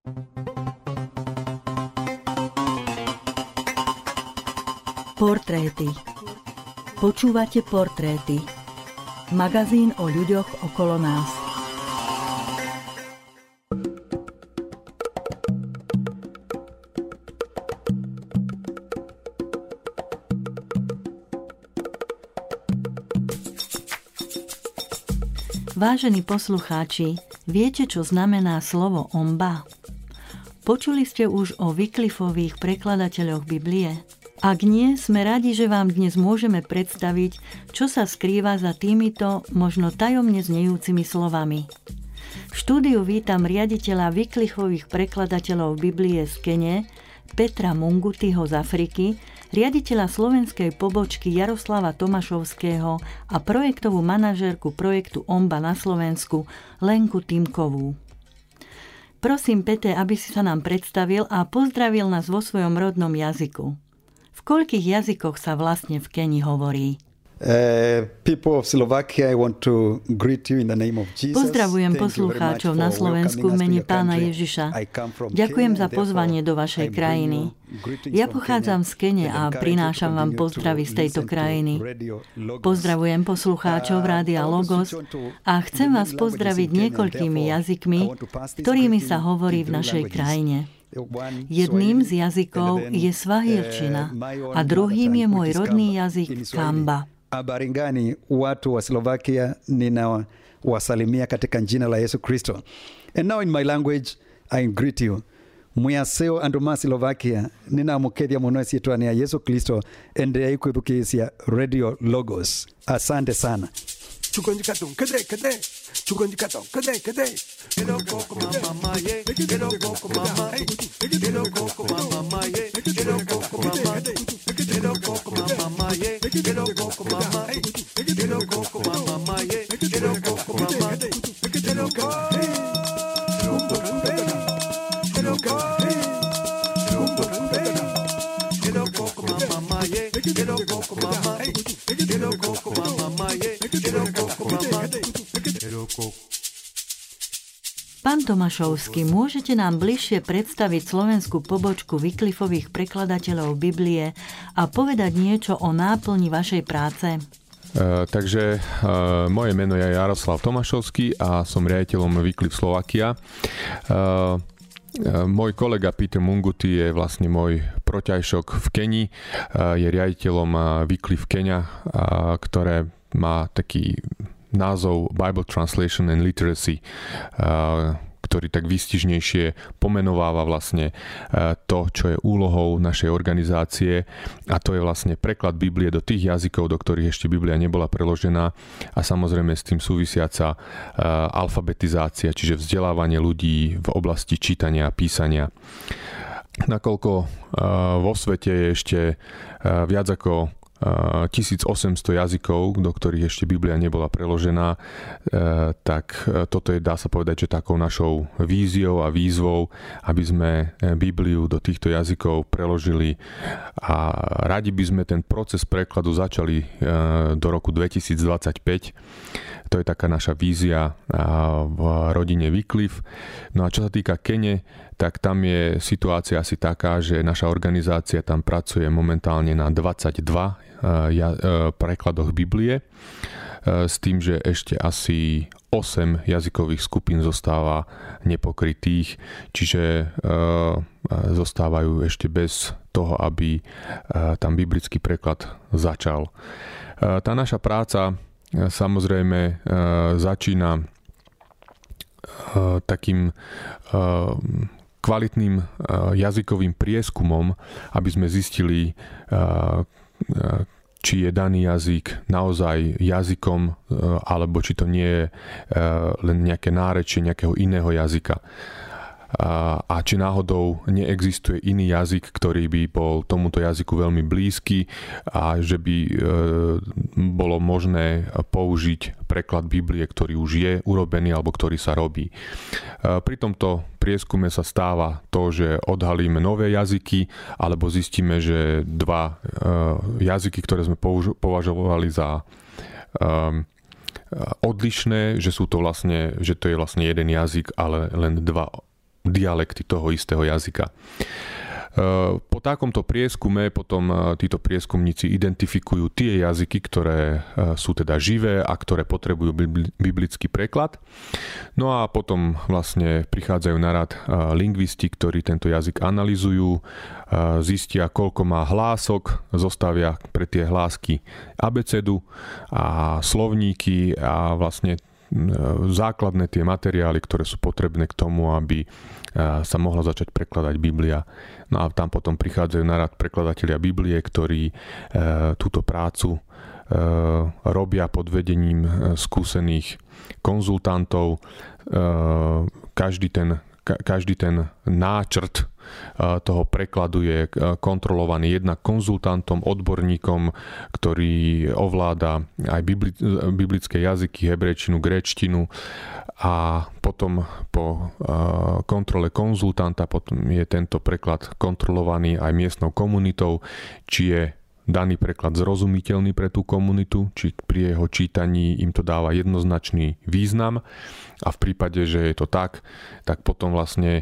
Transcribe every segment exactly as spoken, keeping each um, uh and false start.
Portréty. Počúvate Portréty. Magazín o ľuďoch okolo nás. Vážení poslucháči, viete, čo znamená slovo omba? Počuli ste už o Wyclifových prekladateľoch Biblie? Ak nie, sme radi, že vám dnes môžeme predstaviť, čo sa skrýva za týmito možno tajomne znejúcimi slovami. V štúdiu vítam riaditeľa Wyclifových prekladateľov Biblie z Kene, Petra Mungutyho z Afriky, riaditeľa slovenskej pobočky Jaroslava Tomašovského a projektovú manažérku projektu Omba na Slovensku Lenku Timkovú. Prosím, Pete, aby si sa nám predstavil a pozdravil nás vo svojom rodnom jazyku. V koľkých jazykoch sa vlastne v Keni hovorí? Uh, people of Slovakia, I want to greet you in the name of Jesus. Pozdravujem poslucháčov na Slovensku v mene Pána Ježiša. Ďakujem za pozvanie do vašej krajiny. Ja pochádzam z Kene a prinášam vám pozdravy z tejto krajiny. Pozdravujem poslucháčov Rádia Logos a chcem vás pozdraviť niekoľkými jazykmi, ktorými sa hovorí v našej krajine. Jedným z jazykov je swahilčina a druhým je môj rodný jazyk Kamba. Habari gani watu wa Slovakia, ninawasalimia katika jina la Yesu Kristo. And now in my language I greet you. Muyaseo anduma Slovakia, ninamukedia munosi yetu ya Yesu Kristo ende yaikuthukisia Radio Logos. Asante sana. Chukonjikaton kede kede chukonjikaton kede kede kero koko mama ye kero koko mama kero koko mama ye kero koko mama kero koko mama ye kero koko mama kero koko mama ye kero koko mama kero koko kero koko kero koko mama ye kero koko mama kero koko mama ye Pán Tomašovský, môžete nám bližšie predstaviť slovenskú pobočku Wyclifových prekladateľov Biblie a povedať niečo o náplni vašej práce? Uh, takže uh, moje meno je Jaroslav Tomašovský a som riaditeľom Wyclif Slovakia. Uh, Môj kolega Peter Munguty je vlastne môj proťažok v Keni, je riaditeľom Wyclif Kenia, ktoré má taký názov Bible Translation and Literacy, ktorý tak výstižnejšie pomenováva vlastne to, čo je úlohou našej organizácie, a to je vlastne preklad Biblie do tých jazykov, do ktorých ešte Biblia nebola preložená, a samozrejme s tým súvisiaca alfabetizácia, čiže vzdelávanie ľudí v oblasti čítania a písania. Nakoľko vo svete je ešte viac ako tisícosemsto jazykov, do ktorých ešte Biblia nebola preložená, tak toto je, dá sa povedať, že takou našou víziou a výzvou, aby sme Bibliu do týchto jazykov preložili, a radi by sme ten proces prekladu začali do roku dvetisícdvadsaťpäť. To je taká naša vízia v rodine Wyclif. No a čo sa týka Kene, tak tam je situácia asi taká, že naša organizácia tam pracuje momentálne na dvadsaťdva prekladoch Biblie, s tým, že ešte asi osem jazykových skupín zostáva nepokrytých, čiže zostávajú ešte bez toho, aby tam biblický preklad začal. Tá naša práca samozrejme začína takým kvalitným jazykovým prieskumom, aby sme zistili, či je daný jazyk naozaj jazykom, alebo či to nie je len nejaké nárečie nejakého iného jazyka. A či náhodou neexistuje iný jazyk, ktorý by bol tomuto jazyku veľmi blízky a že by bolo možné použiť preklad Biblie, ktorý už je urobený alebo ktorý sa robí. Pri tomto prieskume sa stáva to, že odhalíme nové jazyky alebo zistíme, že dva jazyky, ktoré sme považovali za odlišné, že sú to vlastne, že to je vlastne jeden jazyk, ale len dva dialekty toho istého jazyka. Po takomto prieskume potom títo prieskumníci identifikujú tie jazyky, ktoré sú teda živé a ktoré potrebujú biblický preklad. No a potom vlastne prichádzajú na rad lingvisti, ktorí tento jazyk analyzujú, zistia, koľko má hlások, zostavia pre tie hlásky abecedu a slovníky a vlastne základné tie materiály, ktoré sú potrebné k tomu, aby sa mohla začať prekladať Biblia. No a tam potom prichádzajú na rad prekladatelia Biblie, ktorí e, túto prácu e, robia pod vedením skúsených konzultantov. E, každý ten, ka, každý ten náčrt toho prekladu je kontrolovaný jednak konzultantom, odborníkom, ktorý ovláda aj biblické jazyky, hebrejčinu, gréčtinu a potom po kontrole konzultanta potom je tento preklad kontrolovaný aj miestnou komunitou, či je daný preklad zrozumiteľný pre tú komunitu, či pri jeho čítaní im to dáva jednoznačný význam a v prípade, že je to tak, tak potom vlastne e,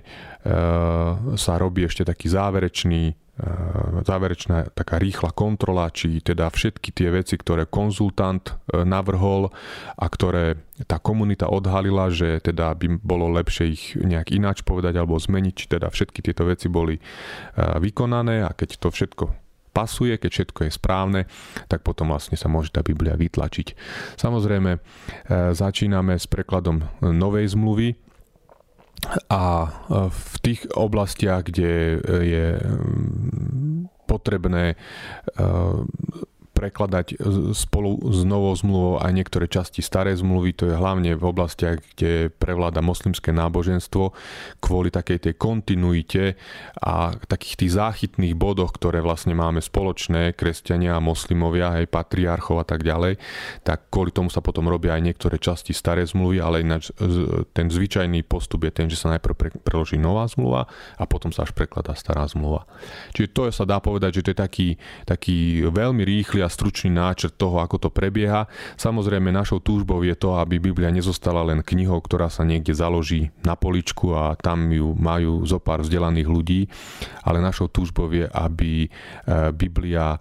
sa robí ešte taký záverečný e, záverečná taká rýchla kontrola, či teda všetky tie veci, ktoré konzultant e, navrhol a ktoré tá komunita odhalila, že teda by bolo lepšie ich nejak ináč povedať alebo zmeniť, či teda všetky tieto veci boli e, vykonané a keď to všetko pasuje, keď všetko je správne, tak potom vlastne sa môže tá Biblia vytlačiť. Samozrejme, začíname s prekladom novej zmluvy a v tých oblastiach, kde je potrebné prekladať spolu s novou zmluvou aj niektoré časti starej zmluvy. To je hlavne v oblastiach, kde prevláda moslimské náboženstvo kvôli takej tej kontinuite a takých tých záchytných bodoch, ktoré vlastne máme spoločné, kresťania a moslimovia, aj patriarchov a tak ďalej. Tak kvôli tomu sa potom robia aj niektoré časti starej zmluvy, ale ináč ten zvyčajný postup je ten, že sa najprv preloží nová zmluva a potom sa až prekladá stará zmluva. Čiže to sa dá povedať, že to je taký, taký veľmi rýchly a stručný náčrt toho, ako to prebieha. Samozrejme, našou túžbou je to, aby Biblia nezostala len knihou, ktorá sa niekde založí na poličku a tam ju majú zo pár vzdelaných ľudí, ale našou túžbou je, aby Biblia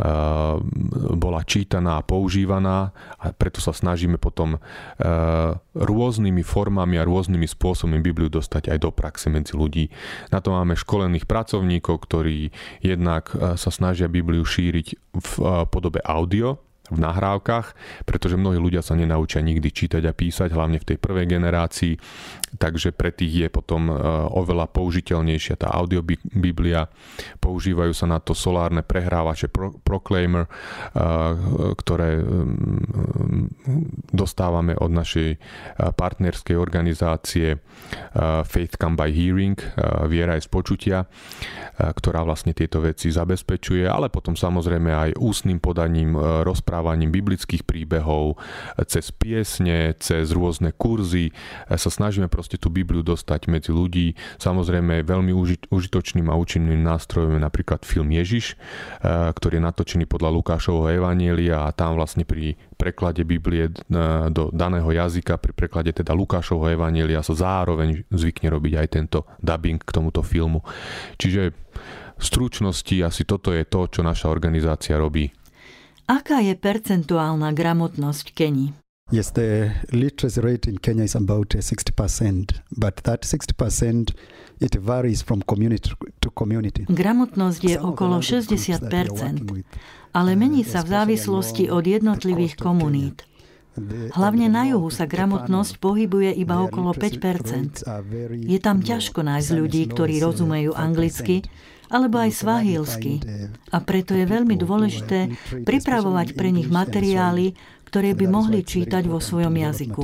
bola čítaná a používaná a preto sa snažíme potom rôznymi formami a rôznymi spôsobmi Bibliu dostať aj do praxe medzi ľudí. Na to máme školených pracovníkov, ktorí jednak sa snažia Bibliu šíriť v podobe audio, v nahrávkach, pretože mnohí ľudia sa nenaučia nikdy čítať a písať, hlavne v tej prvej generácii, takže pre tých je potom oveľa použiteľnejšia tá audiobiblia. Používajú sa na to solárne prehrávače Proclaimer, ktoré dostávame od našej partnerskej organizácie Faith Come by Hearing, Viera je z počutia, ktorá vlastne tieto veci zabezpečuje, ale potom samozrejme aj ústnym podaním, rozprávaním biblických príbehov, cez piesne, cez rôzne kurzy sa snažíme proste tú Bibliu dostať medzi ľudí. Samozrejme veľmi užitočným a účinným nástrojom je napríklad film Ježiš, ktorý je natočený podľa Lukášovho evanjelia a tam vlastne pri preklade Biblie do daného jazyka, pri preklade teda Lukášovho evanjelia sa zároveň zvykne robiť aj tento dubbing k tomuto filmu. Čiže v stručnosti asi toto je to, čo naša organizácia robí. Aká je percentuálna gramotnosť Keni? Yes, the literacy rate in Kenya is about sixty percent, but that sixty percent it varies from community to community. Gramotnosť je okolo šesťdesiat percent, ale mení sa v závislosti od jednotlivých komunít. Hlavne na juhu sa gramotnosť pohybuje iba okolo päť percent. Je tam ťažko nájsť ľudí, ktorí rozumejú anglicky alebo aj svahilsky. A preto je veľmi dôležité pripravovať pre nich materiály, ktoré by mohli čítať vo svojom jazyku.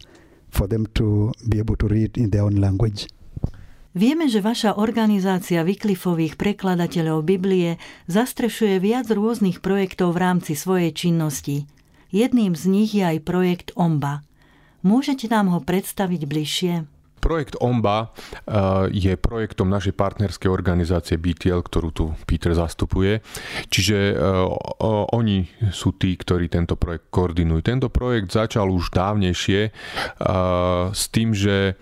Vieme, že vaša organizácia Wycliffových prekladateľov Biblie zastrešuje viac rôznych projektov v rámci svojej činnosti. Jedným z nich je aj projekt Omba. Môžete nám ho predstaviť bližšie? Projekt OMBA je projektom našej partnerskej organizácie bé té el, ktorú tu Peter zastupuje. Čiže oni sú tí, ktorí tento projekt koordinujú. Tento projekt začal už dávnejšie s tým, že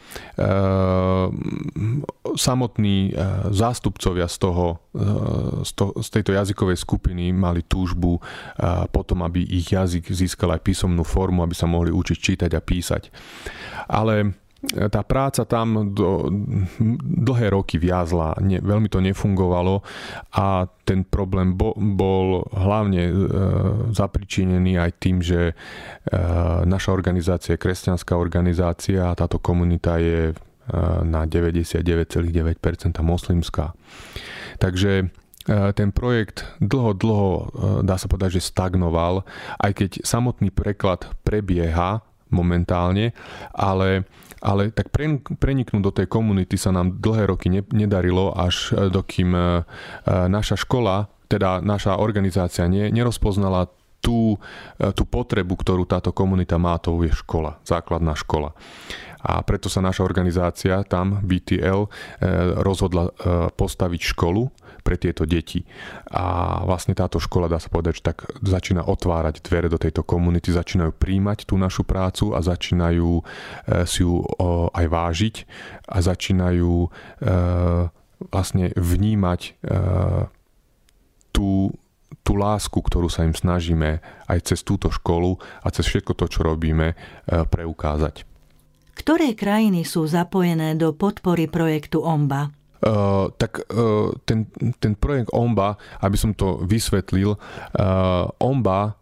samotní zástupcovia z, toho, z, to, z tejto jazykovej skupiny mali túžbu potom, aby ich jazyk získal aj písomnú formu, aby sa mohli učiť čítať a písať. Ale tá práca tam do, dlhé roky viazla, ne, veľmi to nefungovalo a ten problém bo, bol hlavne e, zapričinený aj tým, že e, naša organizácia je kresťanská organizácia a táto komunita je e, na deväťdesiatdeväť celá deväť percent moslimská. Takže e, ten projekt dlho, dlho, e, dá sa povedať, že stagnoval, aj keď samotný preklad prebieha momentálne, ale ale tak preniknúť do tej komunity sa nám dlhé roky ne, nedarilo, až dokým naša škola, teda naša organizácia ne, nerozpoznala tú, tú potrebu, ktorú táto komunita má, to je škola, základná škola. A preto sa naša organizácia tam, bé té el, rozhodla postaviť školu pre tieto deti. A vlastne táto škola, dá sa povedať, že tak začína otvárať dvere do tejto komunity, začínajú príjmať tú našu prácu a začínajú si ju aj vážiť a začínajú vlastne vnímať tú tú lásku, ktorú sa im snažíme aj cez túto školu a cez všetko to, čo robíme, preukázať. Ktoré krajiny sú zapojené do podpory projektu OMBA? Uh, tak uh, ten, ten projekt OMBA, aby som to vysvetlil, uh, OMBA uh,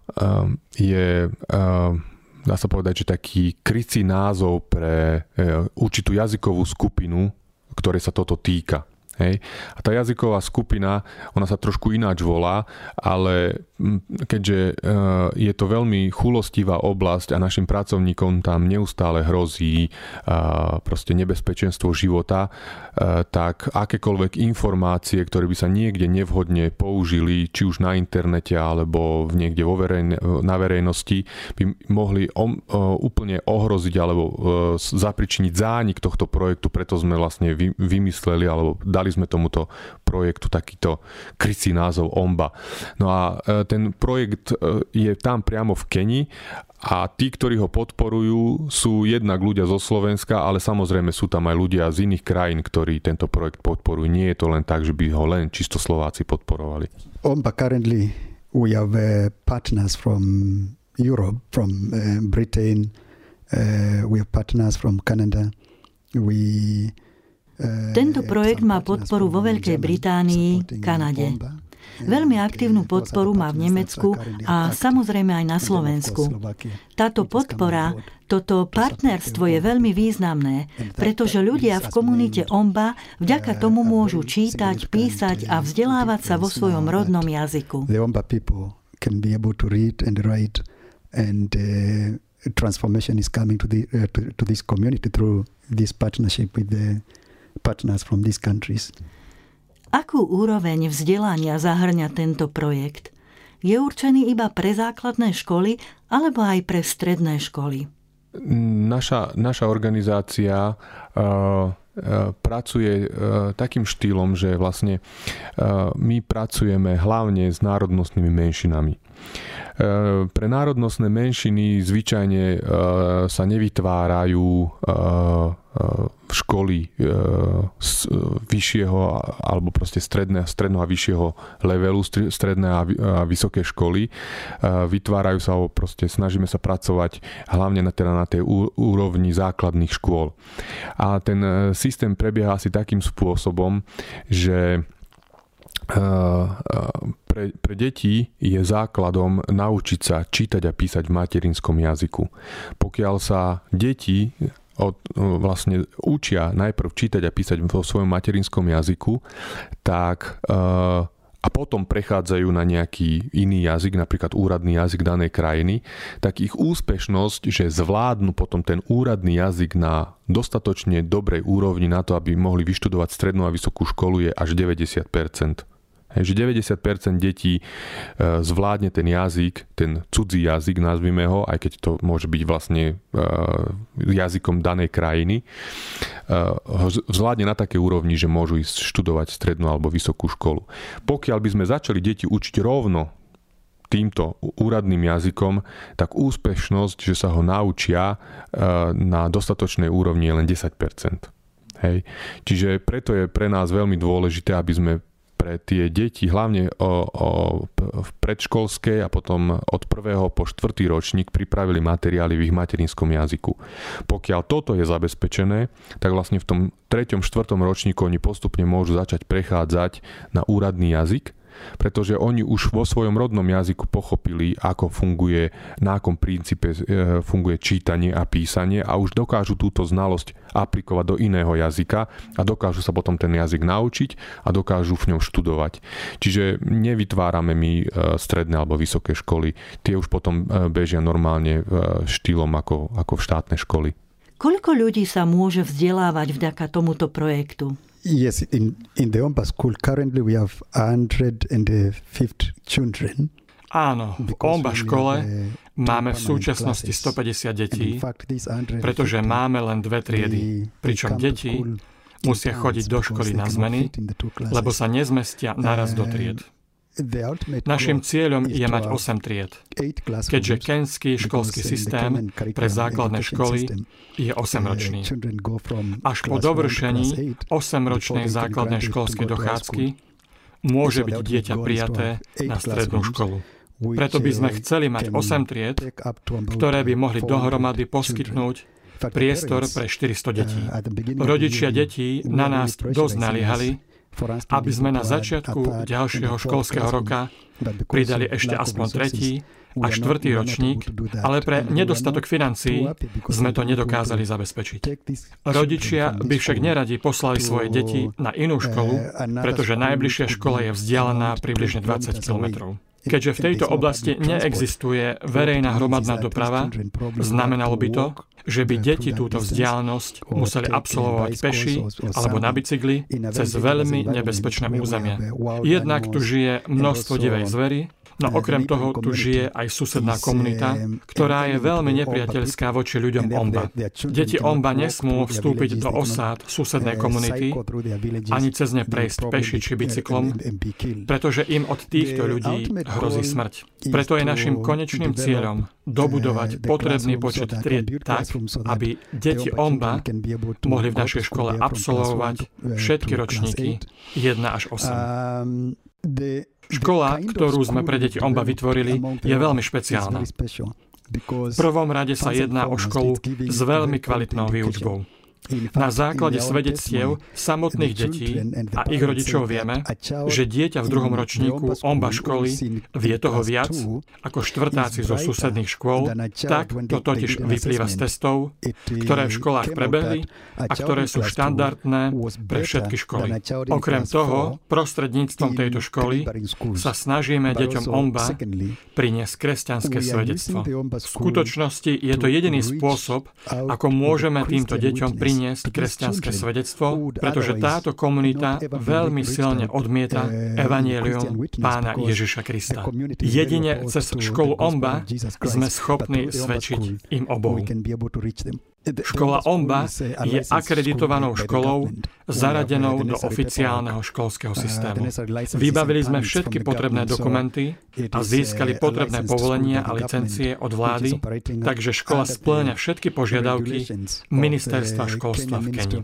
je, uh, dá sa povedať, že taký krycí názov pre uh, určitú jazykovú skupinu, ktorej sa toto týka. Hej. A tá jazyková skupina, ona sa trošku ináč volá, ale keďže je to veľmi chulostivá oblasť a našim pracovníkom tam neustále hrozí proste nebezpečenstvo života, tak akékoľvek informácie, ktoré by sa niekde nevhodne použili, či už na internete alebo niekde vo verejne, na verejnosti, by mohli úplne ohroziť alebo zapričiniť zánik tohto projektu, preto sme vlastne vymysleli alebo dali sme tomuto projektu takýto krycí názov OMBA. No a ten projekt je tam priamo v Keni a tí, ktorí ho podporujú, sú jednak ľudia zo Slovenska, ale samozrejme sú tam aj ľudia z iných krajín, ktorí tento projekt podporujú. Nie je to len tak, že by ho len čisto Slováci podporovali. OMBA currently we have uh, partners from Europe, from uh, Britain, uh, we have partners from Canada, we Tento projekt má podporu vo Veľkej Británii, Kanade. Veľmi aktívnu podporu má v Nemecku a samozrejme aj na Slovensku. Táto podpora, toto partnerstvo je veľmi významné, pretože ľudia v komunite OMBA vďaka tomu môžu čítať, písať a vzdelávať sa vo svojom rodnom jazyku. The OMBA people can be able to read and write and uh, transformation is coming to the uh, to, to this community through this partnership with the partners from these countries. Akú úroveň vzdelania zahŕňa tento projekt? Je určený iba pre základné školy alebo aj pre stredné školy? Naša, naša organizácia uh, pracuje takým štýlom, že vlastne my pracujeme hlavne s národnostnými menšinami. Pre národnostné menšiny zvyčajne sa nevytvárajú školy vyššieho alebo proste stredného, stredného a vyššieho levelu, stredné a vysoké školy. Vytvárajú sa, proste snažíme sa pracovať hlavne na, teda na tej úrovni základných škôl. A ten systém prebieha asi takým spôsobom, že pre, pre deti je základom naučiť sa čítať a písať v materinskom jazyku. Pokiaľ sa deti od, vlastne učia najprv čítať a písať vo svojom materinskom jazyku, tak a potom prechádzajú na nejaký iný jazyk, napríklad úradný jazyk danej krajiny, tak ich úspešnosť, že zvládnu potom ten úradný jazyk na dostatočne dobrej úrovni na to, aby mohli vyštudovať strednú a vysokú školu, je až deväťdesiat percent. Hej, že deväťdesiat percent detí zvládne ten jazyk, ten cudzí jazyk, nazvime ho, aj keď to môže byť vlastne jazykom danej krajiny, ho zvládne na také úrovni, že môžu ísť študovať strednú alebo vysokú školu. Pokiaľ by sme začali deti učiť rovno týmto úradným jazykom, tak úspešnosť, že sa ho naučia na dostatočnej úrovni je len desať percent. Hej. Čiže preto je pre nás veľmi dôležité, aby sme pre tie deti, hlavne o, o, v predškolskej a potom od prvého po štvrtý ročník pripravili materiály v ich materinskom jazyku. Pokiaľ toto je zabezpečené, tak vlastne v tom treťom, štvrtom ročníku oni postupne môžu začať prechádzať na úradný jazyk, pretože oni už vo svojom rodnom jazyku pochopili, ako funguje, na akom princípe funguje čítanie a písanie a už dokážu túto znalosť aplikovať do iného jazyka a dokážu sa potom ten jazyk naučiť a dokážu v ňom študovať. Čiže nevytvárame my stredné alebo vysoké školy. Tie už potom bežia normálne štýlom ako, ako v štátne školy. Koľko ľudí sa môže vzdelávať vďaka tomuto projektu? Yes, in, in the Omba school currently we have one hundred fifty children. Áno, v Omba škole máme v súčasnosti stopäťdesiat detí, pretože máme len dve triedy, pričom deti musia chodiť do školy na zmeny, lebo sa nezmestia naraz do tried. Naším cieľom je mať osem tried, keďže kenský školský systém pre základné školy je osemročný. Až po dovršení osemročnej základnej školskej dochádzky môže byť dieťa prijaté na strednú školu. Preto by sme chceli mať osem tried, ktoré by mohli dohromady poskytnúť priestor pre štyristo detí. Rodičia detí na nás dosť naliehali, aby sme na začiatku ďalšieho školského roka pridali ešte aspoň tretí a štvrtý ročník, ale pre nedostatok financií sme to nedokázali zabezpečiť. Rodičia by však neradi poslali svoje deti na inú školu, pretože najbližšia škola je vzdialená približne dvadsať kilometrov. Keďže v tejto oblasti neexistuje verejná hromadná doprava, znamenalo by to, že by deti túto vzdialenosť museli absolvovať peši alebo na bicykli cez veľmi nebezpečné územie. Jednak tu žije množstvo divej zvery, no okrem toho tu žije aj susedná komunita, ktorá je veľmi nepriateľská voči ľuďom Omba. Deti Omba nesmú vstúpiť do osád susednej komunity, ani cez ne prejsť peši či bicyklom, pretože im od týchto ľudí hrozí smrť. Preto je našim konečným cieľom dobudovať potrebný počet tried tak, aby deti Omba mohli v našej škole absolvovať všetky ročníky jeden až osem. Škola, ktorú sme pre deti Omba vytvorili, je veľmi špeciálna. V prvom rade sa jedná o školu s veľmi kvalitnou výučbou. Na základe svedectiev samotných detí a ich rodičov vieme, že dieťa v druhom ročníku Omba školy vie toho viac ako štvrtáci zo susedných škôl, tak to totiž vyplýva z testov, ktoré v školách prebehli a ktoré sú štandardné pre všetky školy. Okrem toho, prostredníctvom tejto školy sa snažíme deťom Omba priniesť kresťanské svedectvo. V skutočnosti je to jediný spôsob, ako môžeme týmto deťom priniesť kresťanské svedectvo, pretože táto komunita veľmi silne odmieta evanjelium Pána Ježiša Krista. Jedine cez školu Omba sme schopní svedčiť im o Bohu. Škola Omba je akreditovanou školou zaradenou do oficiálneho školského systému. Vybavili sme všetky potrebné dokumenty a získali potrebné povolenia a licencie od vlády, takže škola spĺňa všetky požiadavky Ministerstva školstva v Kenii.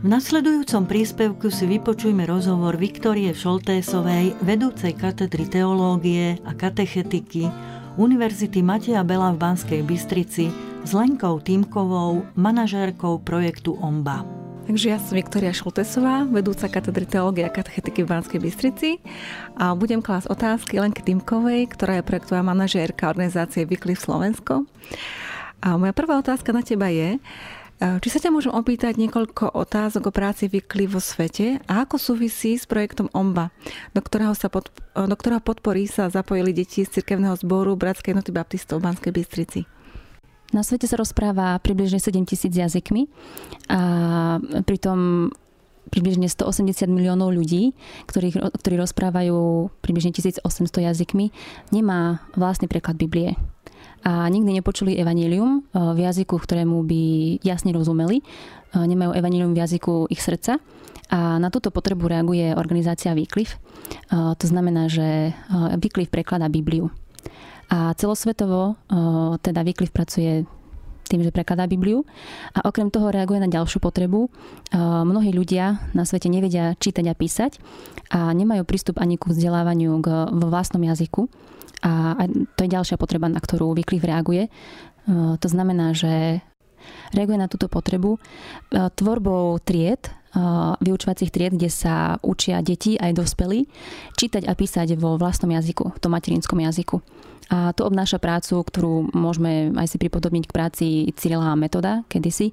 nasledujúcom príspevku si vypočujme rozhovor Viktórie Šoltésovej, vedúcej katedry teológie a katechetiky Univerzity Mateja Bela v Banskej Bystrici, s Lenkou Týmkovou, manažérkou projektu OMBA. Takže ja som Viktória Šoltésová, vedúca katedry teológie a katechetiky v Banskej Bystrici a budem klásť otázky Lenke Týmkovej, ktorá je projektová manažérka organizácie Wycliffe Slovensko. A moja prvá otázka na teba je, či sa ťa môžem opýtať niekoľko otázok o práci Wycliffe vo svete a ako súvisí s projektom OMBA, do ktorého, sa pod, do ktorého podpory sa zapojili deti z cirkevného zboru Bratskej jednoty baptistov v Banskej Bystrici? Na svete sa rozpráva približne sedem tisíc jazykmi a pritom približne stoosemdesiat miliónov ľudí, ktorí, ktorí rozprávajú približne tisícosemsto jazykmi, nemá vlastný preklad Biblie. A nikdy nepočuli evanjelium v jazyku, ktorému by jasne rozumeli. Nemajú evanjelium v jazyku ich srdca. A na túto potrebu reaguje organizácia Wycliffe. To znamená, že Wycliffe prekladá Bibliu. A celosvetovo teda Wycliffe pracuje tým, že prekladá Bibliu. A okrem toho reaguje na ďalšiu potrebu. Mnohí ľudia na svete nevedia čítať a písať a nemajú prístup ani ku vzdelávaniu vo vlastnom jazyku. A to je ďalšia potreba, na ktorú Wycliffe reaguje. To znamená, že reaguje na túto potrebu tvorbou tried, vyučovacích tried, kde sa učia deti aj dospelí čítať a písať vo vlastnom jazyku, v tom materinskom jazyku. A to obnáša prácu, ktorú môžeme aj si pripodobniť k práci Cyrila a Metoda kedysi.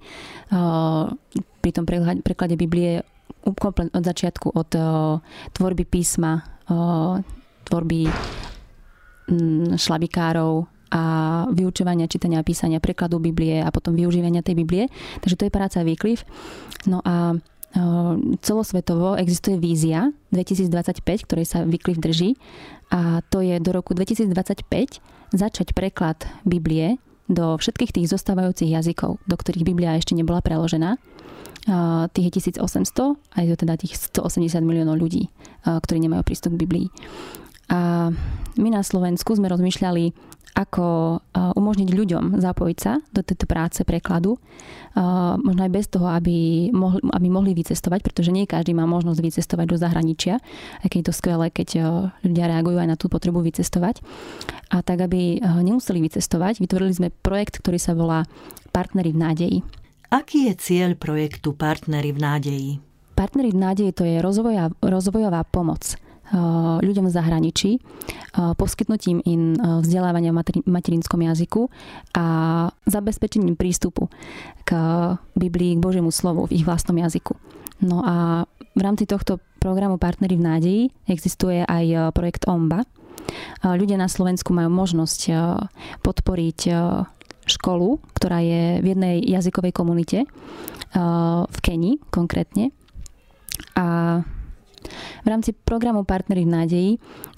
Pri tom preklade Biblie komplet od začiatku, od tvorby písma, tvorby šlabikárov a vyučovania, čítania a písania, prekladu Biblie a potom využívania tej Biblie. Takže to je práca Wycliffe. No a celosvetovo existuje vízia dvetisícdvadsaťpäť, ktorej sa Wycliffe drží a to je do roku dvetisícdvadsaťpäť začať preklad Biblie do všetkých tých zostávajúcich jazykov, do ktorých Biblia ešte nebola preložená. Tých je tisícosemsto a je to teda tých stoosemdesiat miliónov ľudí, ktorí nemajú prístup k Biblii. A my na Slovensku sme rozmýšľali, ako umožniť ľuďom zapojiť sa do tejto práce prekladu. Možno aj bez toho, aby mohli, aby mohli vycestovať, pretože nie každý má možnosť vycestovať do zahraničia. Aj keď je to skvelé, keď ľudia reagujú aj na tú potrebu vycestovať. A tak, aby nemuseli vycestovať, vytvorili sme projekt, ktorý sa volá Partneri v nádeji. Aký je cieľ projektu Partneri v nádeji? Partneri v nádeji to je rozvojová, rozvojová pomoc ľuďom v zahraničí, poskytnutím im vzdelávania v materinskom jazyku a zabezpečením prístupu k Biblii, k Božiemu slovu v ich vlastnom jazyku. No a v rámci tohto programu Partneri v nádeji existuje aj projekt OMBA. Ľudia na Slovensku majú možnosť podporiť školu, ktorá je v jednej jazykovej komunite v Kenii konkrétne. A v rámci programu Partneri v nádeji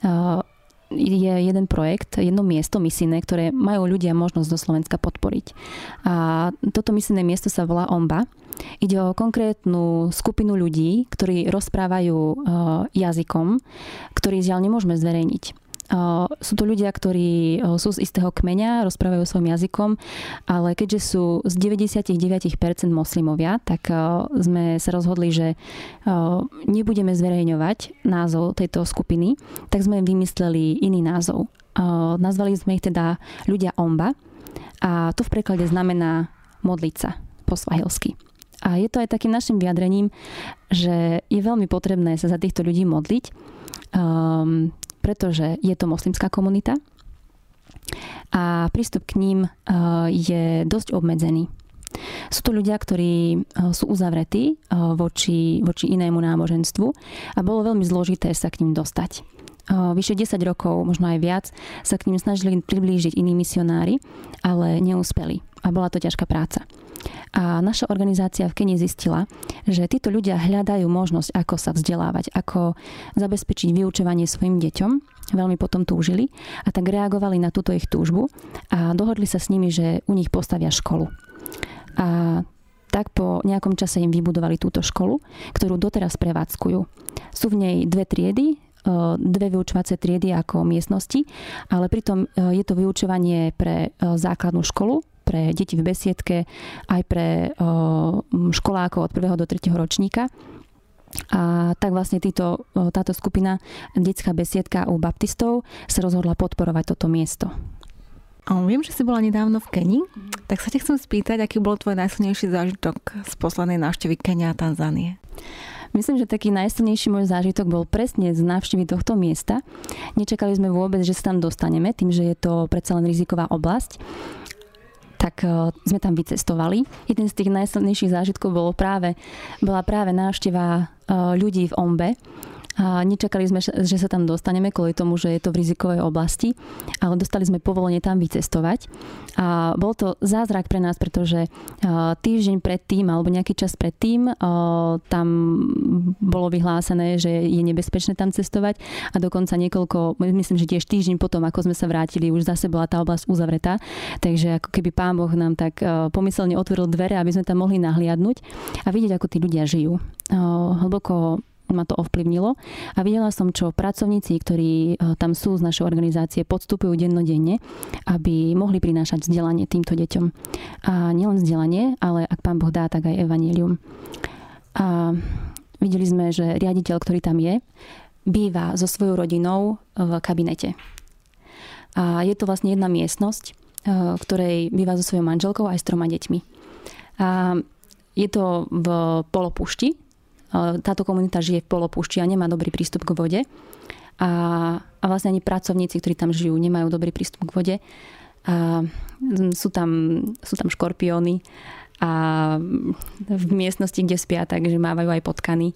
je jeden projekt, jedno miesto misijné, ktoré majú ľudia možnosť do Slovenska podporiť. A toto misijné miesto sa volá OMBA. Ide o konkrétnu skupinu ľudí, ktorí rozprávajú jazykom, ktorý žiaľ nemôžeme zverejniť. Sú to ľudia, ktorí sú z istého kmeňa, rozprávajú svojím jazykom, ale keďže sú z deväťdesiatdeväť percent moslimovia, tak sme sa rozhodli, že nebudeme zverejňovať názov tejto skupiny, tak sme vymysleli iný názov. Nazvali sme ich teda ľudia OMBA a to v preklade znamená modliť sa po svahilsky. A je to aj takým našim vyjadrením, že je veľmi potrebné sa za týchto ľudí modliť, um, pretože je to moslimská komunita a prístup k ním je dosť obmedzený. Sú to ľudia, ktorí sú uzavretí voči, voči inému náboženstvu a bolo veľmi zložité sa k ním dostať. Vyše desať rokov, možno aj viac, sa k ním snažili priblížiť iní misionári, ale neúspeli a bola to ťažká práca. A naša organizácia v Kenii zistila, že títo ľudia hľadajú možnosť, ako sa vzdelávať, ako zabezpečiť vyučovanie svojim deťom. Veľmi potom túžili a tak reagovali na túto ich túžbu a dohodli sa s nimi, že u nich postavia školu. A tak po nejakom čase im vybudovali túto školu, ktorú doteraz prevádzkujú. Sú v nej dve triedy, dve vyučovacie triedy ako miestnosti, ale pritom je to vyučovanie pre základnú školu, pre deti v besiedke, aj pre školákov od prvého do tretieho ročníka. A tak vlastne títo, táto skupina Detská besiedka u baptistov sa rozhodla podporovať toto miesto. Viem, že si bola nedávno v Keni, tak sa ťa chcem spýtať, aký bol tvoj najsilnejší zážitok z poslednej návštevy Kenia a Tanzánie? Myslím, že taký najsilnejší môj zážitok bol presne z návštevy tohto miesta. Nečakali sme vôbec, že sa tam dostaneme, tým, že je to predsa len riziková oblasť. Tak uh, sme tam vycestovali. Jeden z tých najsilnejších zážitkov bolo práve, bola práve návšteva uh, ľudí v Ombe. A nečakali sme, že sa tam dostaneme kvôli tomu, že je to v rizikovej oblasti, ale dostali sme povolenie tam vycestovať. A bol to zázrak pre nás, pretože týždeň predtým, alebo nejaký čas predtým, tam bolo vyhlásené, že je nebezpečné tam cestovať a dokonca niekoľko, myslím, že tiež týždeň potom, ako sme sa vrátili, už zase bola tá oblasť uzavretá. Takže ako keby Pán Boh nám tak pomyselne otvoril dvere, aby sme tam mohli nahliadnúť a vidieť, ako tí ľudia žijú. Hlboko ma to ovplyvnilo a videla som, čo pracovníci, ktorí tam sú z našej organizácie, podstupujú dennodenne, aby mohli prinášať vzdelanie týmto deťom. A nielen vzdelanie, ale ak Pán Boh dá, tak aj evanjelium. A videli sme, že riaditeľ, ktorý tam je, býva so svojou rodinou v kabinete. A je to vlastne jedna miestnosť, v ktorej býva so svojou manželkou aj s troma deťmi. A je to v polopúšti. Táto komunita žije v polopúšti a nemá dobrý prístup k vode. A, a vlastne ani pracovníci, ktorí tam žijú, nemajú dobrý prístup k vode. A sú tam, sú tam škorpióny a v miestnosti, kde spia, takže mávajú aj potkany.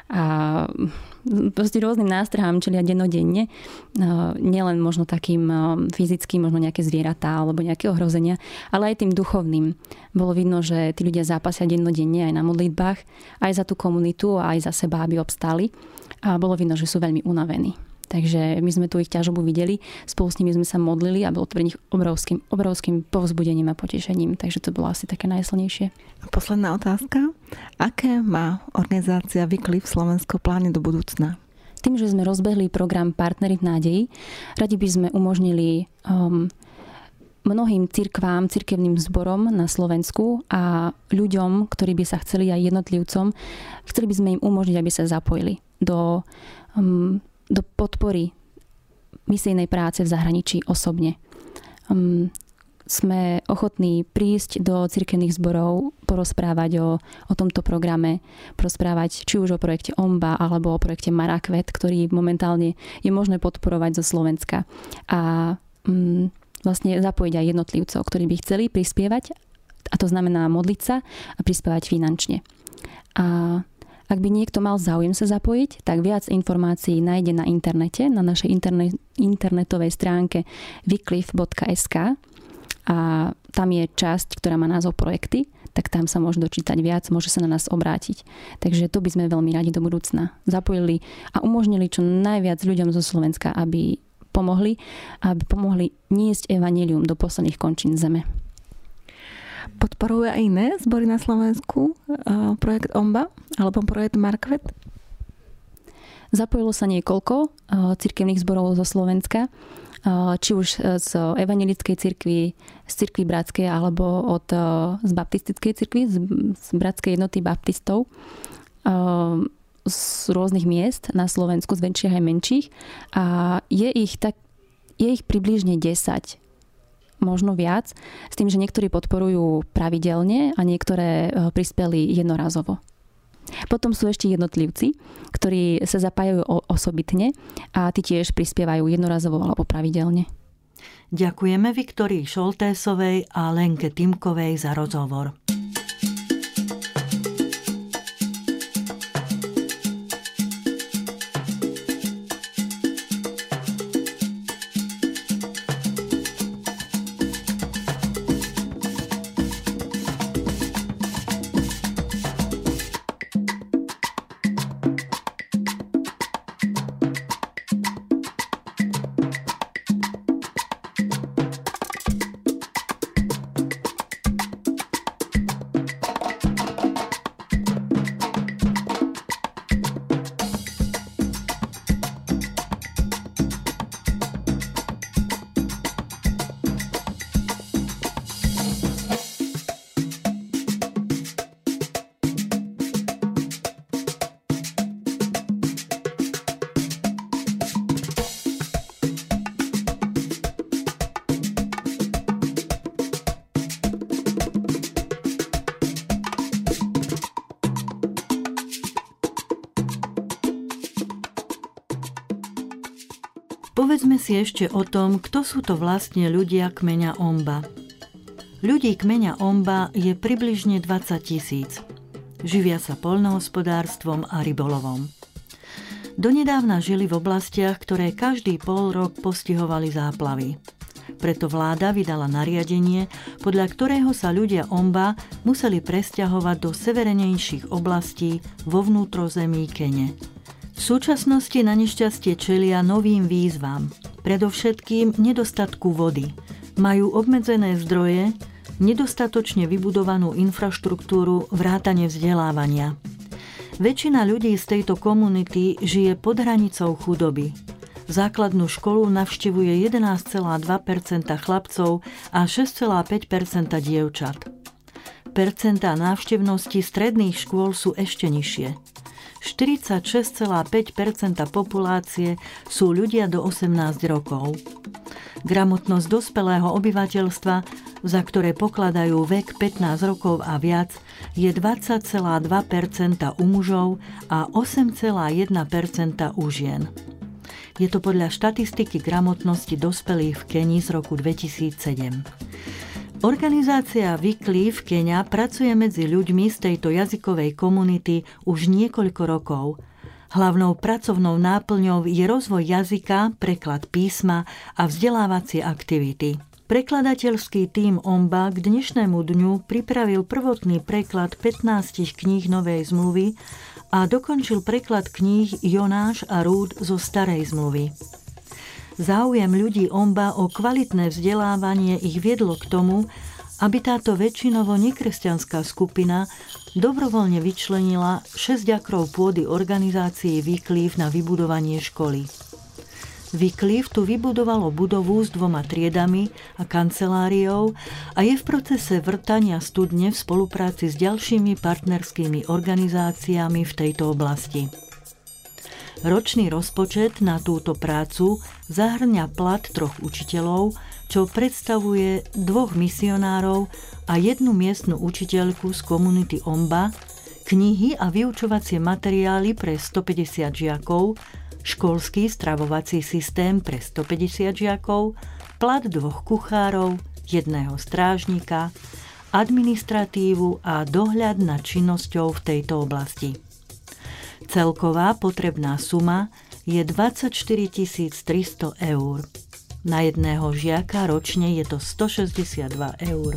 A proste rôznym nástrahám čelia dennodenne. Nielen možno takým fyzickým, možno nejaké zvieratá alebo nejaké ohrozenia, ale aj tým duchovným. Bolo vidno, že tí ľudia zápasia dennodenne aj na modlitbách, aj za tú komunitu a aj za seba, aby obstáli. A bolo vidno, že sú veľmi unavení. Takže my sme tu ich ťažobu videli, spolu s nimi sme sa modlili a bolo to pre nich obrovským, obrovským povzbudením a potešením. Takže to bolo asi také najsilnejšie. A posledná otázka. Aké má organizácia Wycliffe Slovensko plány do budúcna? Tým, že sme rozbehli program Partnery v nádeji, radi by sme umožnili um, mnohým cirkvám, cirkevným zborom na Slovensku a ľuďom, ktorí by sa chceli, aj jednotlivcom, chceli by sme im umožniť, aby sa zapojili do um, do podpory misijnej práce v zahraničí osobne. Um, sme ochotní prísť do cirkevných zborov, porozprávať o, o tomto programe, porozprávať či už o projekte Omba alebo o projekte Marakvet, ktorý momentálne je možné podporovať zo Slovenska. A um, vlastne zapojiť aj jednotlivcov, ktorí by chceli prispievať, a to znamená modliť sa a prispievať finančne. A ak by niekto mal záujem sa zapojiť, tak viac informácií nájde na internete, na našej interne- internetovej stránke wycliffe bodka es ká a tam je časť, ktorá má názov projekty, tak tam sa môže dočítať viac, môže sa na nás obrátiť. Takže to by sme veľmi radi do budúcna zapojili a umožnili čo najviac ľuďom zo Slovenska, aby pomohli, aby pomohli niesť evanjelium do posledných končín zeme. Podporujú aj iné zbory na Slovensku projekt Omba alebo projekt Marakvet? Zapojilo sa niekoľko cirkevných zborov zo Slovenska, či už z evangelickej cirkvi, z cirkvi bratskej alebo od, z baptistickej cirkvi, z, z bratskej jednoty baptistov, z rôznych miest na Slovensku, z väčších aj menších. A je ich, tak, je ich približne desať, možno viac, s tým, že niektorí podporujú pravidelne a niektoré prispeli jednorazovo. Potom sú ešte jednotlivci, ktorí sa zapájajú osobitne a tí tiež prispievajú jednorazovo alebo pravidelne. Ďakujeme Viktórii Šoltésovej a Lenke Timkovej za rozhovor. Povedzme si ešte o tom, kto sú to vlastne ľudia kmeňa Omba. Ľudí kmeňa Omba je približne dvadsať tisíc. Živia sa poľnohospodárstvom a rybolovom. Donedávna žili v oblastiach, ktoré každý pol rok postihovali záplavy. Preto vláda vydala nariadenie, podľa ktorého sa ľudia Omba museli presťahovať do severenejších oblastí vo vnútrozemí Kene. V súčasnosti na nešťastie čelia novým výzvam, predovšetkým nedostatku vody. Majú obmedzené zdroje, nedostatočne vybudovanú infraštruktúru vrátane vzdelávania. Väčšina ľudí z tejto komunity žije pod hranicou chudoby. Základnú školu navštevuje jedenásť celá dva percenta chlapcov a šesť celá päť percenta dievčat. Percentá návštevnosti stredných škôl sú ešte nižšie. štyridsaťšesť celá päť percenta populácie sú ľudia do osemnásť rokov. Gramotnosť dospelého obyvateľstva, za ktoré pokladajú vek pätnásť rokov a viac, je dvadsať celá dva percenta u mužov a osem celá jeden percenta u žien. Je to podľa štatistiky gramotnosti dospelých v Kenii z roku dvetisícsedem. Organizácia Wycliffe Kenia pracuje medzi ľuďmi z tejto jazykovej komunity už niekoľko rokov. Hlavnou pracovnou náplňou je rozvoj jazyka, preklad písma a vzdelávacie aktivity. Prekladateľský tím Omba k dnešnému dňu pripravil prvotný preklad pätnásť kníh Novej zmluvy a dokončil preklad kníh Jonáš a Rúd zo Starej zmluvy. Záujem ľudí Omba o kvalitné vzdelávanie ich viedlo k tomu, aby táto väčšinovo nekresťanská skupina dobrovoľne vyčlenila šesť akrov pôdy organizácii Wycliffe na vybudovanie školy. Wycliffe tu vybudovalo budovu s dvoma triedami a kanceláriou a je v procese vrtania studne v spolupráci s ďalšími partnerskými organizáciami v tejto oblasti. Ročný rozpočet na túto prácu zahŕňa plat troch učiteľov, čo predstavuje dvoch misionárov a jednu miestnu učiteľku z komunity Omba, knihy a vyučovacie materiály pre stopäťdesiat žiakov, školský stravovací systém pre stopäťdesiat žiakov, plat dvoch kuchárov, jedného strážnika, administratívu a dohľad nad činnosťou v tejto oblasti. Celková potrebná suma je dvadsaťštyri tisíc tristo eur. Na jedného žiaka ročne je to stošesťdesiatdva eur.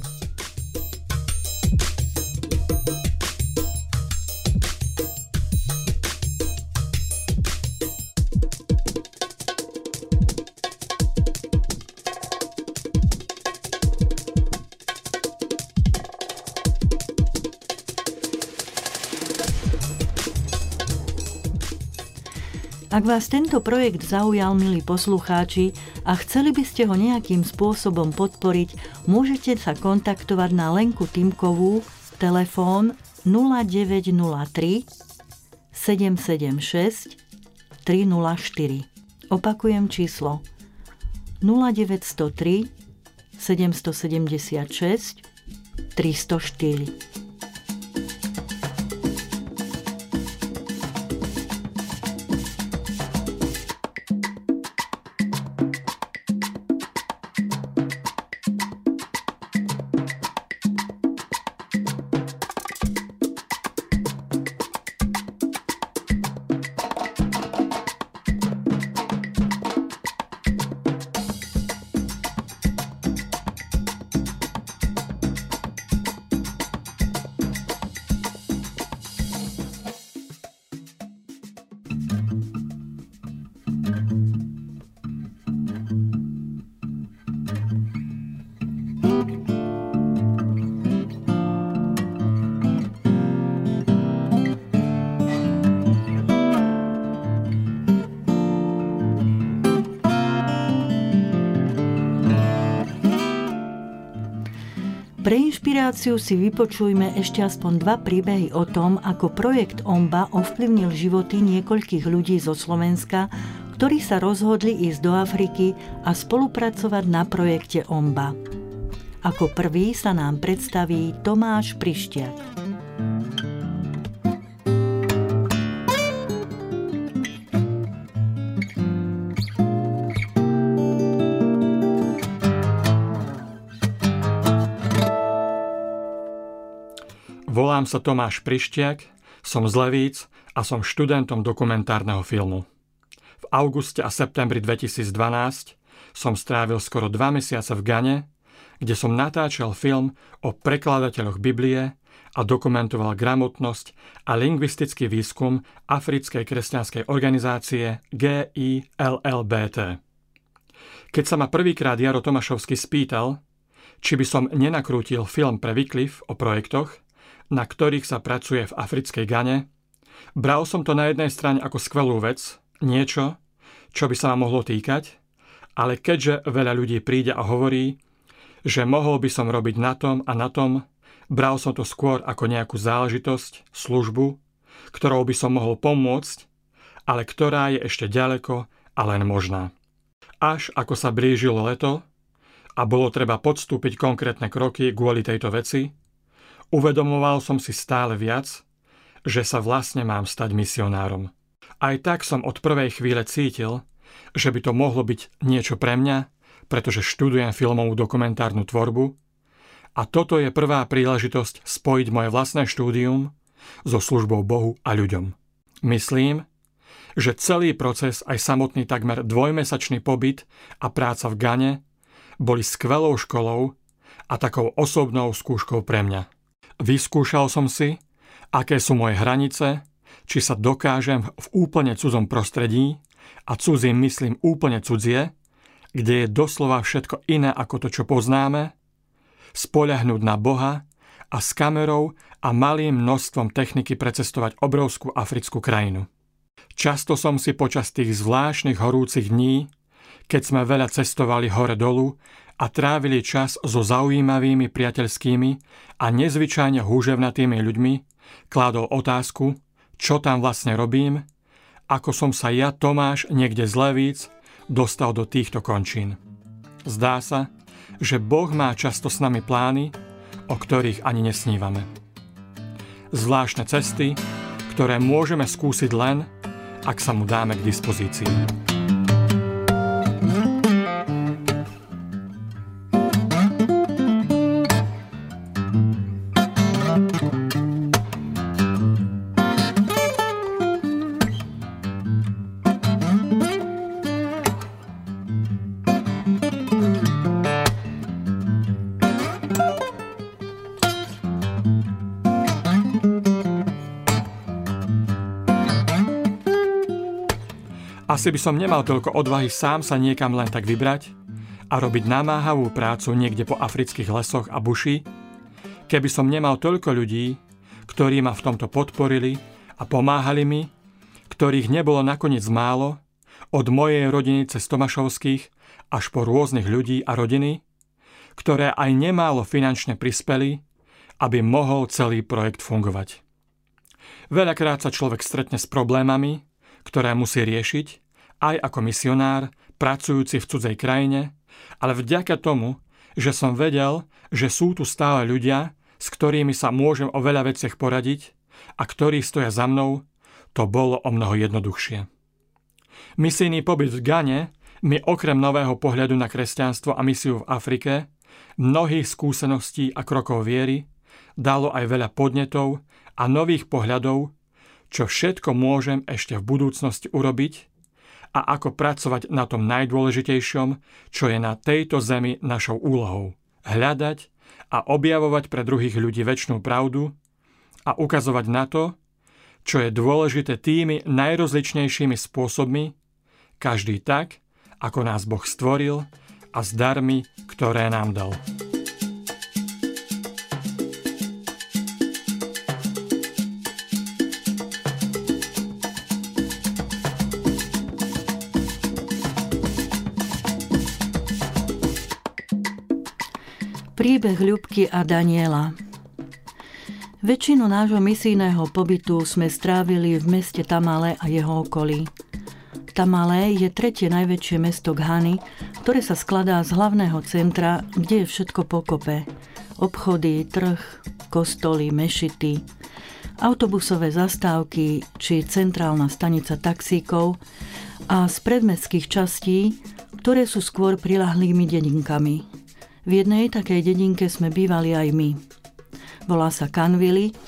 Ak vás tento projekt zaujal, milí poslucháči, a chceli by ste ho nejakým spôsobom podporiť, môžete sa kontaktovať na Lenku Timkovú, telefón nula deväť nula tri sedem sedem šesť tri nula štyri. Opakujem číslo nula deväť nula tri sedem sedem šesť tri nula štyri. Pre inšpiráciu si vypočujme ešte aspoň dva príbehy o tom, ako projekt Omba ovplyvnil životy niekoľkých ľudí zo Slovenska, ktorí sa rozhodli ísť do Afriky a spolupracovať na projekte Omba. Ako prvý sa nám predstaví Tomáš Prišťák. Volám sa Tomáš Prišťák, som z Levíc a som študentom dokumentárneho filmu. V auguste a septembri dvetisícdvanásť som strávil skoro dva mesiace v Gane, kde som natáčal film o prekladateľoch Biblie a dokumentoval gramotnosť a lingvistický výskum africkej kresťanskej organizácie G I L L B T. Keď sa ma prvýkrát Jaro Tomášovský spýtal, či by som nenakrútil film pre Wycliffe o projektoch, na ktorých sa pracuje v africkej Gane, bral som to na jednej strane ako skvelú vec, niečo, čo by sa ma mohlo týkať, ale keďže veľa ľudí príde a hovorí, že mohol by som robiť na tom a na tom, bral som to skôr ako nejakú záležitosť, službu, ktorou by som mohol pomôcť, ale ktorá je ešte ďaleko a len možná. Až ako sa blížilo leto a bolo treba podstúpiť konkrétne kroky kvôli tejto veci, uvedomoval som si stále viac, že sa vlastne mám stať misionárom. Aj tak som od prvej chvíle cítil, že by to mohlo byť niečo pre mňa, pretože študujem filmovú dokumentárnu tvorbu a toto je prvá príležitosť spojiť moje vlastné štúdium so službou Bohu a ľuďom. Myslím, že celý proces, aj samotný takmer dvojmesačný pobyt a práca v Gane boli skvelou školou a takou osobnou skúškou pre mňa. Vyskúšal som si, aké sú moje hranice, či sa dokážem v úplne cudzom prostredí, a cudzím myslím úplne cudzie, kde je doslova všetko iné ako to, čo poznáme, spoľahnúť na Boha a s kamerou a malým množstvom techniky precestovať obrovskú africkú krajinu. Často som si počas tých zvláštnych horúcich dní, keď sme veľa cestovali hore-dolu a trávili čas so zaujímavými priateľskými a nezvyčajne húževnatými ľuďmi, kládol otázku, čo tam vlastne robím, ako som sa ja, Tomáš, niekde z Levíc, dostal do týchto končín. Zdá sa, že Boh má často s nami plány, o ktorých ani nesnívame. Zvláštne cesty, ktoré môžeme skúsiť len, ak sa mu dáme k dispozícii. Asi by som nemal toľko odvahy sám sa niekam len tak vybrať a robiť namáhavú prácu niekde po afrických lesoch a buši, keby som nemal toľko ľudí, ktorí ma v tomto podporili a pomáhali mi, ktorých nebolo nakoniec málo, od mojej rodiny cez Tomášovských až po rôznych ľudí a rodiny, ktoré aj nemálo finančne prispeli, aby mohol celý projekt fungovať. Veľakrát sa človek stretne s problémami, ktoré musí riešiť, aj ako misionár, pracujúci v cudzej krajine, ale vďaka tomu, že som vedel, že sú tu stále ľudia, s ktorými sa môžem o veľa veciach poradiť a ktorí stoja za mnou, to bolo o mnoho jednoduchšie. Misijný pobyt v Gane mi okrem nového pohľadu na kresťanstvo a misiu v Afrike, mnohých skúseností a krokov viery, dalo aj veľa podnetov a nových pohľadov, čo všetko môžem ešte v budúcnosti urobiť a ako pracovať na tom najdôležitejšom, čo je na tejto zemi našou úlohou. Hľadať a objavovať pre druhých ľudí večnú pravdu a ukazovať na to, čo je dôležité tými najrozličnejšími spôsobmi, každý tak, ako nás Boh stvoril a s darmi, ktoré nám dal. Príbeh Ľubky a Daniela. Väčšinu nášho misijného pobytu sme strávili v meste Tamale a jeho okolí. Tamale je tretie najväčšie mesto Ghany, ktoré sa skladá z hlavného centra, kde je všetko pokope. Obchody, trh, kostoly, mešity, autobusové zastávky či centrálna stanica taxíkov a z predmestských častí, ktoré sú skôr prilahlými dedinkami. V jednej takej dedinke sme bývali aj my. Volá sa Kanvili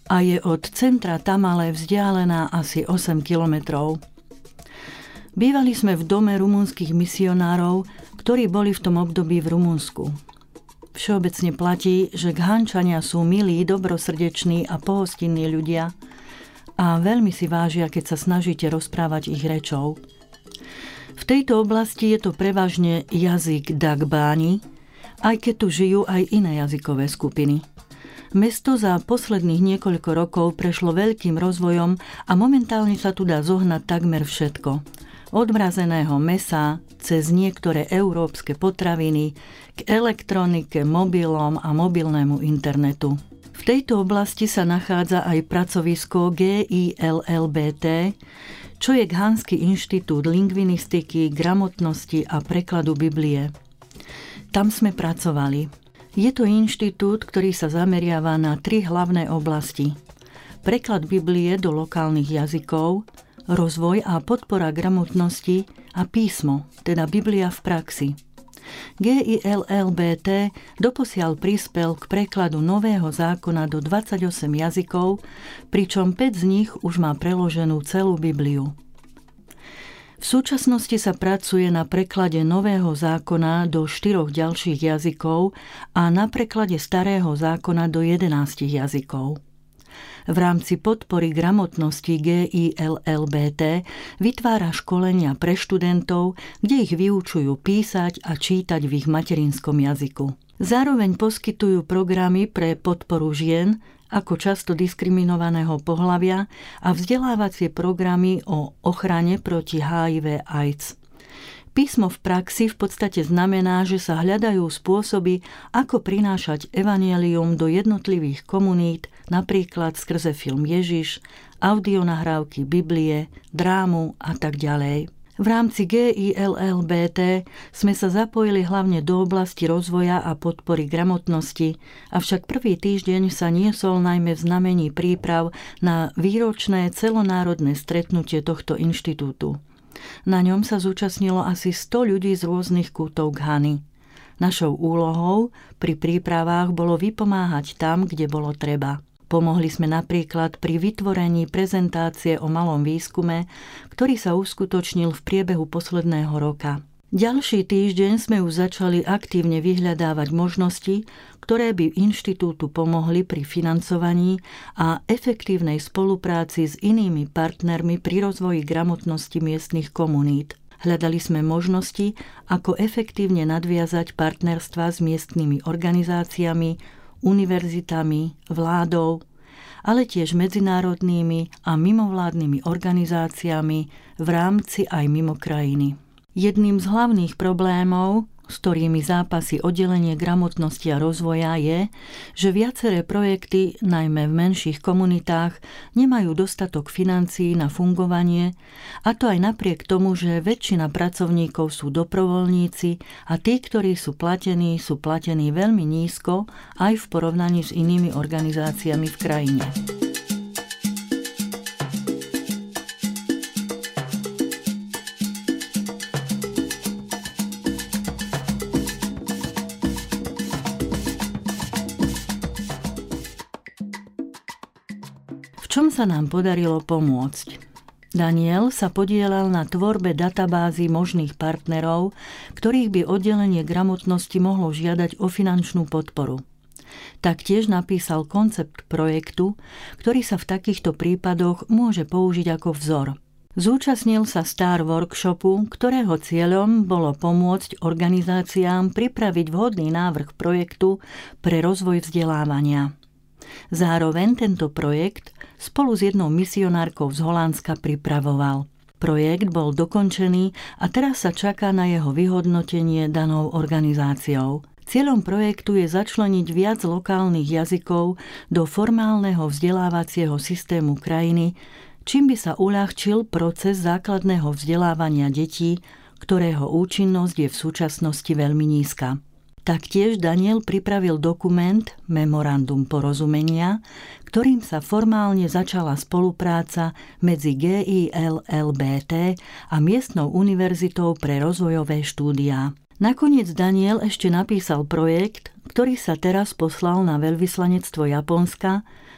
a je od centra Tamale vzdialená asi osem kilometrov. Bývali sme v dome rumunských misionárov, ktorí boli v tom období v Rumunsku. Všeobecne platí, že Ghančania sú milí, dobrosrdeční a pohostinní ľudia a veľmi si vážia, keď sa snažíte rozprávať ich rečou. V tejto oblasti je to prevažne jazyk Dagbáni, aj keď tu žijú aj iné jazykové skupiny. Mesto za posledných niekoľko rokov prešlo veľkým rozvojom a momentálne sa tu dá zohnať takmer všetko. Od mrazeného mäsa cez niektoré európske potraviny k elektronike, mobilom a mobilnému internetu. V tejto oblasti sa nachádza aj pracovisko G I L L B T, čo je Ghanský inštitút lingvinistiky, gramotnosti a prekladu Biblie. Tam sme pracovali. Je to inštitút, ktorý sa zameriava na tri hlavné oblasti. Preklad Biblie do lokálnych jazykov, rozvoj a podpora gramotnosti a písmo, teda Biblia v praxi. G I L L B T doposiaľ prispel k prekladu Nového zákona do dvadsaťosem jazykov, pričom päť z nich už má preloženú celú Bibliu. V súčasnosti sa pracuje na preklade Nového zákona do štyroch ďalších jazykov a na preklade Starého zákona do jedenástich jazykov. V rámci podpory gramotnosti G I L L B T vytvára školenia pre študentov, kde ich vyučujú písať a čítať v ich materinskom jazyku. Zároveň poskytujú programy pre podporu žien, ako často diskriminovaného pohlavia, a vzdelávacie programy o ochrane proti H I V AIDS. Písmo v praxi v podstate znamená, že sa hľadajú spôsoby, ako prinášať evanjelium do jednotlivých komunít, napríklad skrze film Ježiš, audionahrávky Biblie, drámu a tak ďalej. V rámci G I L L B T sme sa zapojili hlavne do oblasti rozvoja a podpory gramotnosti, avšak prvý týždeň sa niesol najmä v znamení príprav na výročné celonárodné stretnutie tohto inštitútu. Na ňom sa zúčastnilo asi sto ľudí z rôznych kútov Ghany. Našou úlohou pri prípravách bolo vypomáhať tam, kde bolo treba. Pomohli sme napríklad pri vytvorení prezentácie o malom výskume, ktorý sa uskutočnil v priebehu posledného roka. Ďalší týždeň sme už začali aktívne vyhľadávať možnosti, ktoré by inštitútu pomohli pri financovaní a efektívnej spolupráci s inými partnermi pri rozvoji gramotnosti miestnych komunít. Hľadali sme možnosti, ako efektívne nadviazať partnerstva s miestnymi organizáciami, univerzitami, vládou, ale tiež medzinárodnými a mimovládnymi organizáciami v rámci aj mimo krajiny. Jedným z hlavných problémov, s ktorými zápasí oddelenie gramotnosti a rozvoja, je, že viaceré projekty, najmä v menších komunitách, nemajú dostatok financií na fungovanie, a to aj napriek tomu, že väčšina pracovníkov sú dobrovoľníci a tí, ktorí sú platení, sú platení veľmi nízko aj v porovnaní s inými organizáciami v krajine. V čom sa nám podarilo pomôcť? Daniel sa podieľal na tvorbe databázy možných partnerov, ktorých by oddelenie gramotnosti mohlo žiadať o finančnú podporu. Taktiež napísal koncept projektu, ktorý sa v takýchto prípadoch môže použiť ako vzor. Zúčastnil sa Star workshopu, ktorého cieľom bolo pomôcť organizáciám pripraviť vhodný návrh projektu pre rozvoj vzdelávania. Zároveň tento projekt spolu s jednou misionárkou z Holandska pripravoval. Projekt bol dokončený a teraz sa čaká na jeho vyhodnotenie danou organizáciou. Cieľom projektu je začleniť viac lokálnych jazykov do formálneho vzdelávacieho systému krajiny, čím by sa uľahčil proces základného vzdelávania detí, ktorého účinnosť je v súčasnosti veľmi nízka. Taktiež Daniel pripravil dokument Memorandum porozumenia, ktorým sa formálne začala spolupráca medzi G I L L B T a miestnou univerzitou pre rozvojové štúdiá. Nakoniec Daniel ešte napísal projekt, ktorý sa teraz poslal na veľvyslanectvo Japonska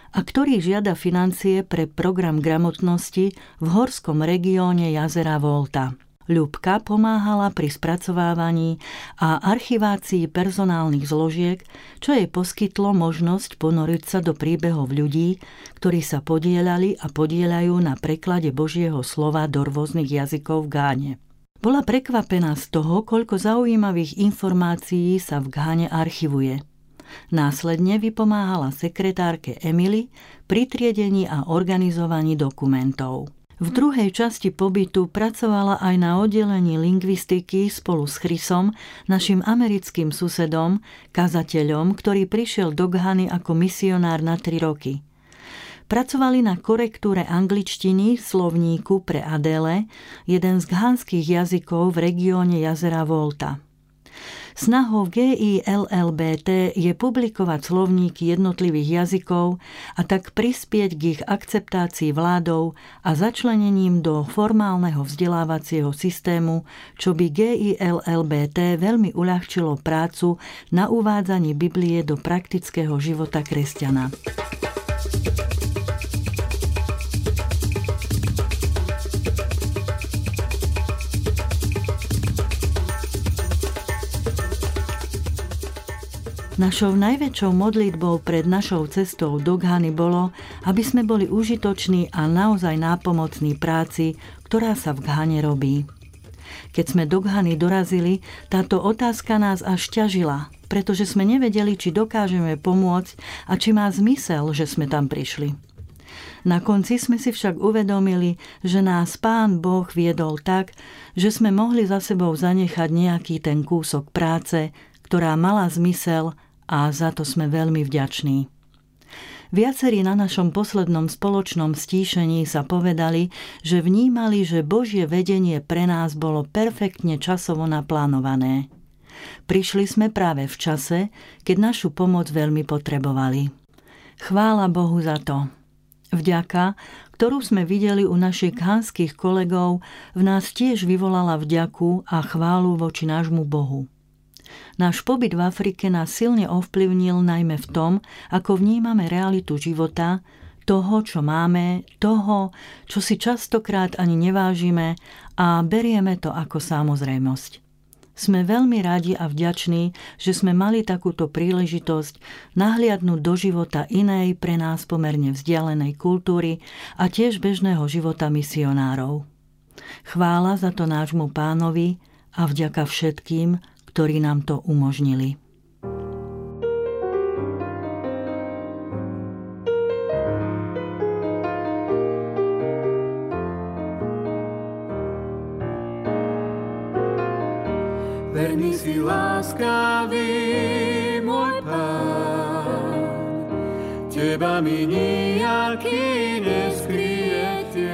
a ktorý žiada financie pre program gramotnosti v horskom regióne jazera Volta. Ľubka pomáhala pri spracovávaní a archivácii personálnych zložiek, čo jej poskytlo možnosť ponoriť sa do príbehov ľudí, ktorí sa podieľali a podieľajú na preklade Božieho slova do rôznych jazykov v Gáne. Bola prekvapená z toho, koľko zaujímavých informácií sa v Gáne archivuje. Následne vypomáhala sekretárke Emily pri triedení a organizovaní dokumentov. V druhej časti pobytu pracovala aj na oddelení lingvistiky spolu s Chrisom, našim americkým susedom, kazateľom, ktorý prišiel do Ghany ako misionár na tri roky. Pracovali na korektúre angličtiny v slovníku pre Adele, jeden z ghanských jazykov v regióne jazera Volta. Snahou G I L L B T je publikovať slovníky jednotlivých jazykov a tak prispieť k ich akceptácii vládou a začlenením do formálneho vzdelávacieho systému, čo by G I L L B T veľmi uľahčilo prácu na uvádzanie Biblie do praktického života kresťana. Našou najväčšou modlitbou pred našou cestou do Ghany bolo, aby sme boli užitoční a naozaj nápomocní práci, ktorá sa v Ghane robí. Keď sme do Ghany dorazili, táto otázka nás až ťažila, pretože sme nevedeli, či dokážeme pomôcť a či má zmysel, že sme tam prišli. Na konci sme si však uvedomili, že nás Pán Boh viedol tak, že sme mohli za sebou zanechať nejaký ten kúsok práce, ktorá mala zmysel, a za to sme veľmi vďační. Viacerí na našom poslednom spoločnom stíšení sa povedali, že vnímali, že Božie vedenie pre nás bolo perfektne časovo naplánované. Prišli sme práve v čase, keď našu pomoc veľmi potrebovali. Chvála Bohu za to. Vďaka, ktorú sme videli u našich ghanských kolegov, v nás tiež vyvolala vďaku a chválu voči nášmu Bohu. Náš pobyt v Afrike nás silne ovplyvnil najmä v tom, ako vnímame realitu života, toho, čo máme, toho, čo si častokrát ani nevážime a berieme to ako samozrejmosť. Sme veľmi radi a vďační, že sme mali takúto príležitosť nahliadnúť do života inej pre nás pomerne vzdialenej kultúry a tiež bežného života misionárov. Chvála za to nášmu Pánovi a vďaka všetkým, ktorí nám to umožnili. Verný si láskavý, môj Pán, teba mi nijaký neskryjete.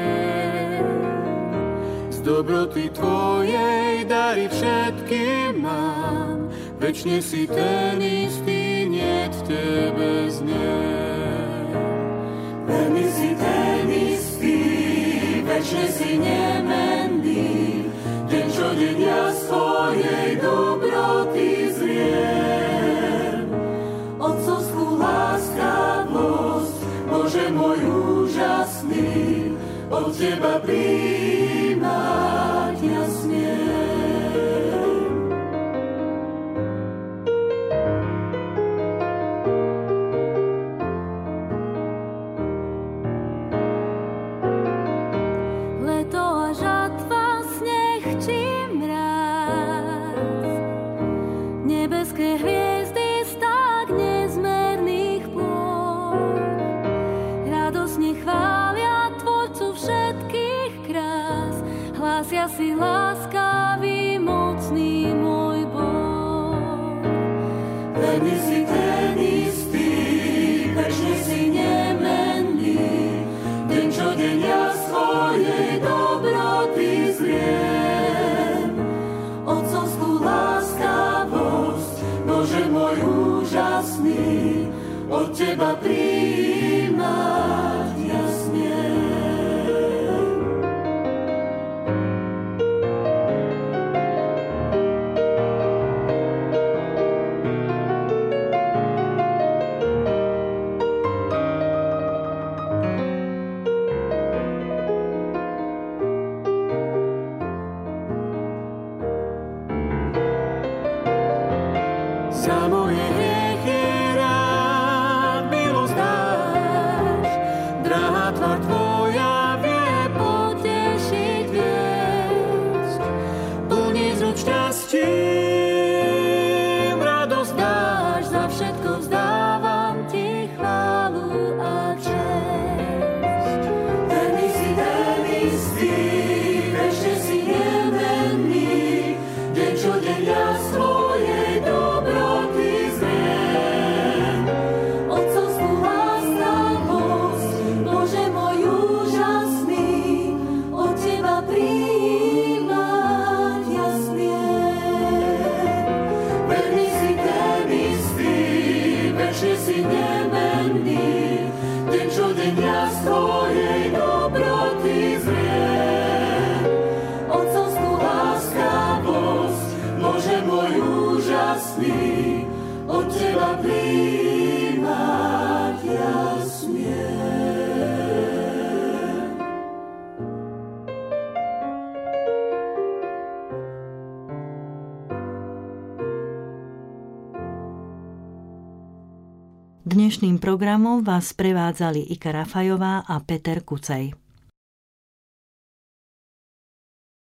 Z dobroty tvojej dary všetkým mám, večne si ten istý, niet v tebe znie. Verný si ten istý, večne si nemenný, deň čo deň ja svojej dobroty zriem. Otcovskú láskavosť, Bože môj úžasný, od teba prijímať ja smiem. Leto a žatva, sneh či mráz, nebeské hviezdy z tak nezmerných plôch, radosne chvália Tvorcu všetkých krás, hlásia si láskavý, mocný môj Boh. Verný si ten istý, večne si nemenný, deň čo deň ja svojej dobroty zriem. Otcovskú láskavosť, Bože môj úžasný, od teba prijímať ja smiem. za moje hriechy rád milosť dáš. Drahá tvár tvoja vie potešiť, viesť, plný zrod šťastím, radosť dáš, za všetko vzdávam ti chválu a česť. Verný si, verný si, večne si nemenný, deň čo deň ja svojej dobroty zriem. Otcovskú láskavosť, Bože môj úžasný, od teba prijímať ja smiem. Verný si ten istý, večne si nemenný, deň čo deň ja svojej dobroty zriem. Otcovskú láskavosť, Bože môj úžasný, od teba prijímať ja smiem. Dnešným programom vás prevádzali Ika Rafajová a Peter Kucej.